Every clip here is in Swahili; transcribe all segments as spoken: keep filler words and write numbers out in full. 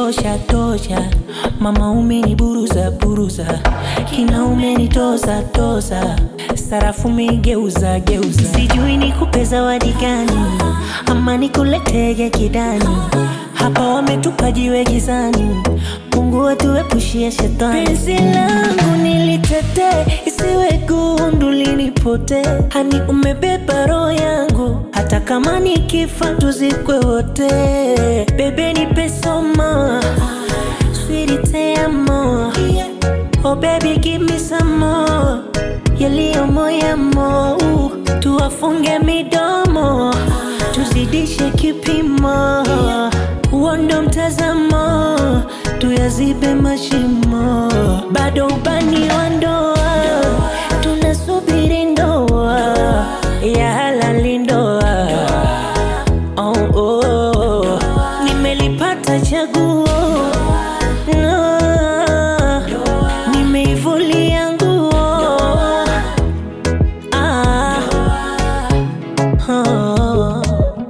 tosha tosha, mama umeniburuza buruza, kina umenitoza toza, sarafu umegeuza geuza. Sijui nikupe zawadi gani, ama nikuletege kidani, hapa wametupa jiwe gizani, Mungu atuepushie shetani. Penzi langu nilitete, isiwe gundu linipote, hani umebeba roho yangu, hata kama nikifa tuzikwe wote. Bebe nipe somo, sweetie te amo, oh baby give me some more, yaliyo moyamo, tuwafunge midomo, tuzidishe kipimo, uondo mtazamo, tuyazibe mashimo, bado ubani wa ndoa, tunasubiri ndoa ya halali ndoa. Oh, oh, oh. Nimelipata chaguo, no, nimeivulia nguo, ah, oh.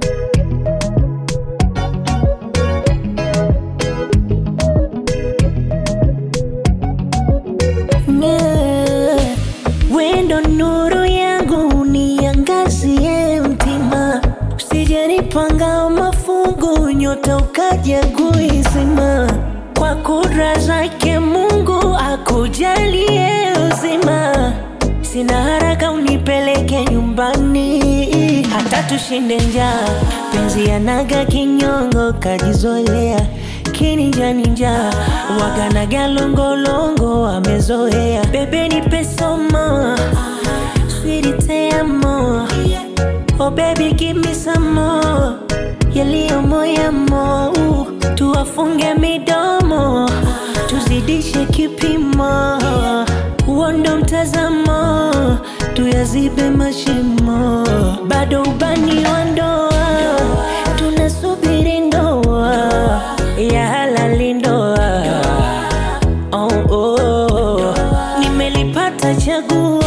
Wendo nuru yangu niangazie mtima, usijenipanga mafungu, nyota ukaja kuizima. Kwa kudra zake Mungu akujalie uzima, sina haraka unipeleke nyumbani, hata tushinde njaa. Penzi yanaga kinyongo kajizoelea, kininja ninja wagana galongolongo amezoea. Bebe nipe somo, sweetie te amo, oh baby give me some more, yaliyo moyamo, tuwafunge midomo, tuzidishe kipimo, uondo mtazamo, tuyazibe mashimo, bado ubani wa ndoa, tunasubiri ndoa ya halali ndoa. Oh, oh, oh. Nimelipata chaguo,